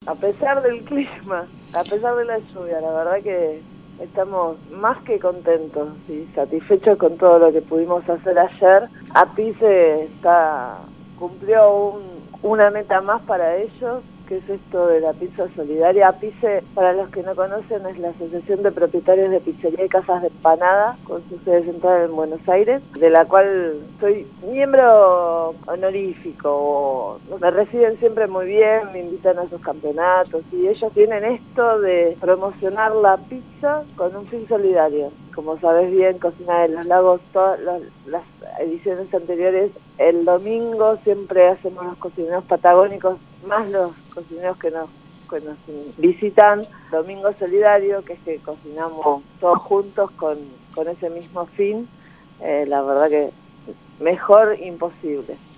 a pesar del clima, a pesar de la lluvia, la verdad que estamos más que contentos y satisfechos con todo lo que pudimos hacer ayer. APICE cumplió una meta más para ellos, que es esto de la pizza solidaria. APICE, para los que no conocen, es la Asociación de Propietarios de Pizzería y Casas de Empanada, con su sede central en Buenos Aires, de la cual soy miembro honorífico. Me reciben siempre muy bien, me invitan a sus campeonatos, y ellos tienen esto de promocionar la pizza con un fin solidario. Como sabes bien, Cocina de los Lagos, todas las ediciones anteriores, el domingo siempre hacemos los cocineros patagónicos, más los cocineros que nos visitan, Domingo Solidario, que es que cocinamos todos juntos con ese mismo fin. La verdad que mejor imposible.